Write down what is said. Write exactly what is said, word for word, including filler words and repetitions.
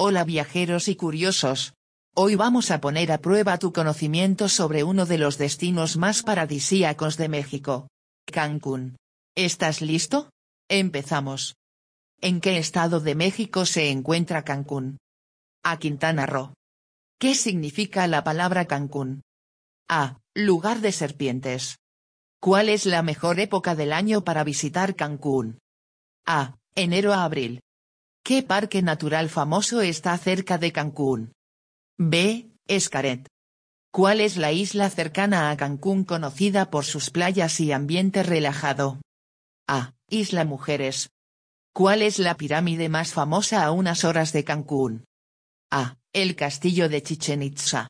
Hola viajeros y curiosos. Hoy vamos a poner a prueba tu conocimiento sobre uno de los destinos más paradisíacos de México. Cancún. ¿Estás listo? Empezamos. ¿En qué estado de México se encuentra Cancún? A. Quintana Roo. ¿Qué significa la palabra Cancún? A. Lugar de serpientes. ¿Cuál es la mejor época del año para visitar Cancún? A. Enero a abril. ¿Qué parque natural famoso está cerca de Cancún? B. Xcaret. ¿Cuál es la isla cercana a Cancún conocida por sus playas y ambiente relajado? A. Isla Mujeres. ¿Cuál es la pirámide más famosa a unas horas de Cancún? A. El Castillo de Chichén Itzá.